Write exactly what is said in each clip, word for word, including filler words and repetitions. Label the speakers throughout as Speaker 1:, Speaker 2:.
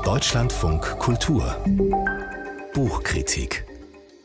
Speaker 1: Deutschlandfunk Kultur Buchkritik.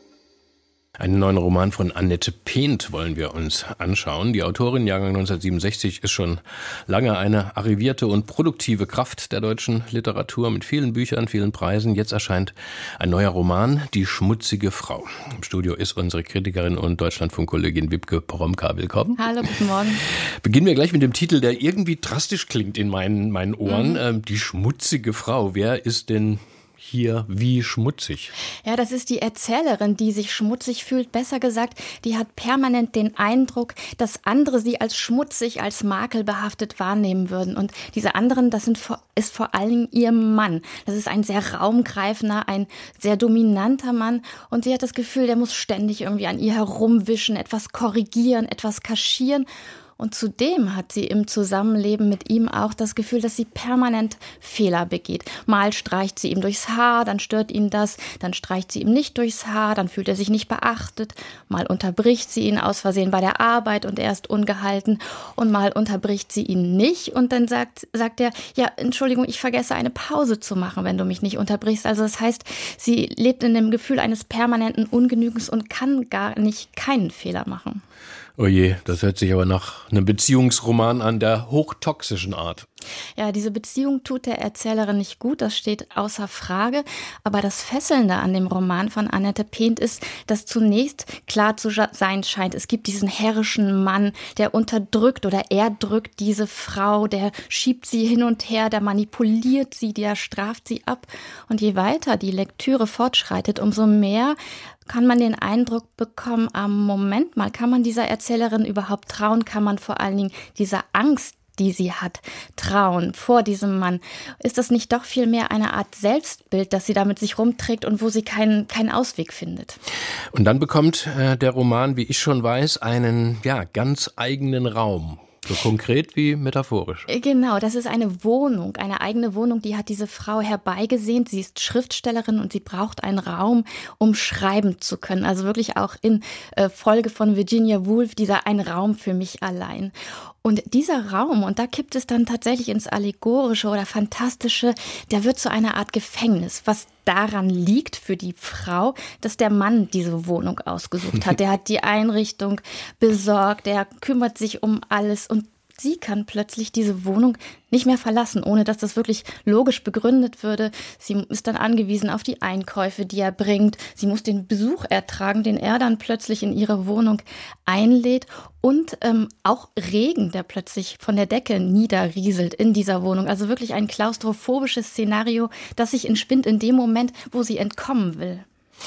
Speaker 2: Einen neuen Roman von Annette Peent wollen wir uns anschauen. Die Autorin, Jahrgang neunzehnhundertsiebenundsechzig, ist schon lange eine arrivierte und produktive Kraft der deutschen Literatur mit vielen Büchern, vielen Preisen. Jetzt erscheint ein neuer Roman, Die schmutzige Frau. Im Studio ist unsere Kritikerin und Deutschlandfunk-Kollegin Wiebke Poromka. Willkommen.
Speaker 3: Hallo, guten Morgen.
Speaker 2: Beginnen wir gleich mit dem Titel, der irgendwie drastisch klingt in meinen, meinen Ohren.
Speaker 3: Mhm.
Speaker 2: Ähm, Die schmutzige Frau. Wer ist denn hier wie schmutzig?
Speaker 3: Ja, das ist die Erzählerin, die sich schmutzig fühlt. Besser gesagt, die hat permanent den Eindruck, dass andere sie als schmutzig, als makelbehaftet wahrnehmen würden. Und diese anderen, das sind, ist vor allen Dingen ihr Mann. Das ist ein sehr raumgreifender, ein sehr dominanter Mann. Und sie hat das Gefühl, der muss ständig irgendwie an ihr herumwischen, etwas korrigieren, etwas kaschieren. Und zudem hat sie im Zusammenleben mit ihm auch das Gefühl, dass sie permanent Fehler begeht. Mal streicht sie ihm durchs Haar, dann stört ihn das, dann streicht sie ihm nicht durchs Haar, dann fühlt er sich nicht beachtet. Mal unterbricht sie ihn aus Versehen bei der Arbeit und er ist ungehalten. Und mal unterbricht sie ihn nicht und dann sagt, sagt er, ja, Entschuldigung, ich vergesse eine Pause zu machen, wenn du mich nicht unterbrichst. Also das heißt, sie lebt in dem Gefühl eines permanenten Ungenügens und kann gar nicht keinen Fehler machen.
Speaker 2: Oh je, das hört sich aber nach einem Beziehungsroman an der hochtoxischen Art.
Speaker 3: Ja, diese Beziehung tut der Erzählerin nicht gut, das steht außer Frage. Aber das Fesselnde an dem Roman von Annette Peent ist, dass zunächst klar zu sein scheint, es gibt diesen herrischen Mann, der unterdrückt oder er drückt diese Frau, der schiebt sie hin und her, der manipuliert sie, der straft sie ab. Und je weiter die Lektüre fortschreitet, umso mehr kann man den Eindruck bekommen, am Moment mal, kann man dieser Erzählerin überhaupt trauen, kann man vor allen Dingen dieser Angst, die sie hat, trauen vor diesem Mann. Ist das nicht doch vielmehr eine Art Selbstbild, das sie da mit sich rumträgt und wo sie keinen, keinen Ausweg findet?
Speaker 2: Und dann bekommt äh, der Roman, wie ich schon weiß, einen ja, ganz eigenen Raum. So konkret wie metaphorisch.
Speaker 3: Genau, das ist eine Wohnung, eine eigene Wohnung, die hat diese Frau herbeigesehnt. Sie ist Schriftstellerin und sie braucht einen Raum, um schreiben zu können. Also wirklich auch in äh, Folge von Virginia Woolf, dieser Ein Raum für mich allein. Und dieser Raum, und da kippt es dann tatsächlich ins Allegorische oder Fantastische, der wird zu einer Art Gefängnis, was daran liegt für die Frau, dass der Mann diese Wohnung ausgesucht hat. Der hat die Einrichtung besorgt, der kümmert sich um alles und sie kann plötzlich diese Wohnung nicht mehr verlassen, ohne dass das wirklich logisch begründet würde. Sie ist dann angewiesen auf die Einkäufe, die er bringt. Sie muss den Besuch ertragen, den er dann plötzlich in ihre Wohnung einlädt. Und ähm, auch Regen, der plötzlich von der Decke niederrieselt in dieser Wohnung. Also wirklich ein klaustrophobisches Szenario, das sich entspinnt in dem Moment, wo sie entkommen will.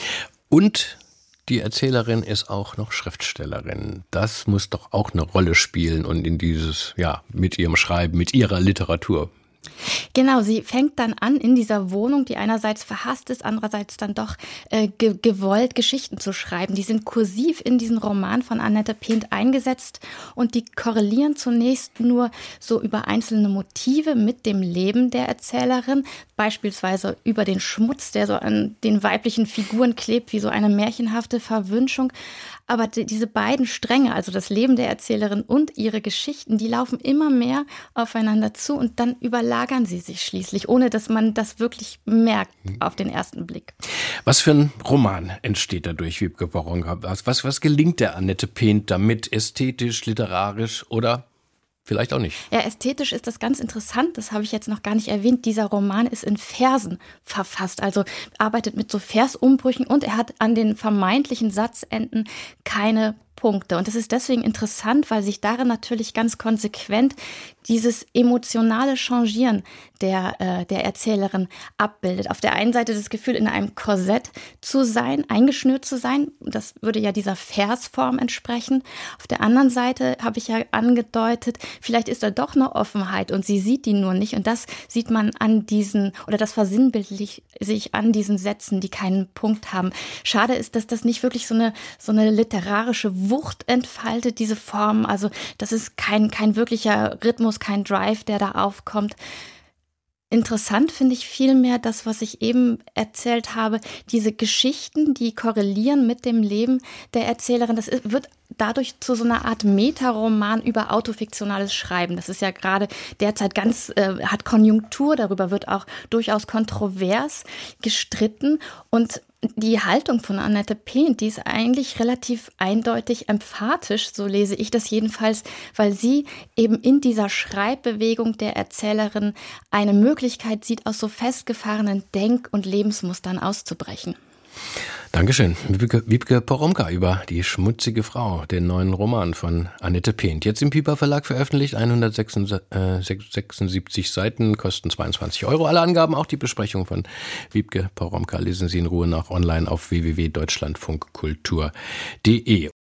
Speaker 2: Und die Erzählerin ist auch noch Schriftstellerin. Das muss doch auch eine Rolle spielen und in dieses, ja, mit ihrem Schreiben, mit ihrer Literatur.
Speaker 3: Genau, sie fängt dann an, in dieser Wohnung, die einerseits verhasst ist, andererseits dann doch äh, ge- gewollt, Geschichten zu schreiben. Die sind kursiv in diesen Roman von Annette Peent eingesetzt und die korrelieren zunächst nur so über einzelne Motive mit dem Leben der Erzählerin, beispielsweise über den Schmutz, der so an den weiblichen Figuren klebt, wie so eine märchenhafte Verwünschung. Aber die, diese beiden Stränge, also das Leben der Erzählerin und ihre Geschichten, die laufen immer mehr aufeinander zu und dann überlagern sie sich schließlich, ohne dass man das wirklich merkt auf den ersten Blick.
Speaker 2: Was für ein Roman entsteht dadurch, Wiebke Poromka? Was, was, was gelingt der Annette Peent damit, ästhetisch, literarisch oder vielleicht auch nicht?
Speaker 3: Ja, ästhetisch ist das ganz interessant, das habe ich jetzt noch gar nicht erwähnt. Dieser Roman ist in Versen verfasst, also arbeitet mit so Versumbrüchen und er hat an den vermeintlichen Satzenden keine Punkte. Und das ist deswegen interessant, weil sich darin natürlich ganz konsequent dieses emotionale Changieren der, äh, der Erzählerin abbildet. Auf der einen Seite das Gefühl, in einem Korsett zu sein, eingeschnürt zu sein. Das würde ja dieser Versform entsprechen. Auf der anderen Seite habe ich ja angedeutet, vielleicht ist da doch eine Offenheit und sie sieht die nur nicht. Und das sieht man an diesen, oder das versinnbildlich sich an diesen Sätzen, die keinen Punkt haben. Schade ist, dass das nicht wirklich so eine, so eine literarische Wucht entfaltet, diese Form. Also das ist kein, kein wirklicher Rhythmus, kein Drive, der da aufkommt. Interessant finde ich vielmehr das, was ich eben erzählt habe, diese Geschichten, die korrelieren mit dem Leben der Erzählerin. Das wird dadurch zu so einer Art Metaroman über autofiktionales Schreiben. Das ist ja gerade derzeit ganz, äh, hat Konjunktur, darüber wird auch durchaus kontrovers gestritten. Und die Haltung von Annette Peen, die ist eigentlich relativ eindeutig emphatisch, so lese ich das jedenfalls, weil sie eben in dieser Schreibbewegung der Erzählerin eine Möglichkeit sieht, aus so festgefahrenen Denk- und Lebensmustern auszubrechen.
Speaker 2: Dankeschön. Wiebke, Wiebke Poromka über Die schmutzige Frau, den neuen Roman von Annette Peen. Jetzt im Piper Verlag veröffentlicht, hundertsechsundsiebzig Seiten, kosten zweiundzwanzig Euro. Alle Angaben, auch die Besprechung von Wiebke Poromka, lesen Sie in Ruhe nach online auf w w w punkt deutschlandfunkkultur punkt de.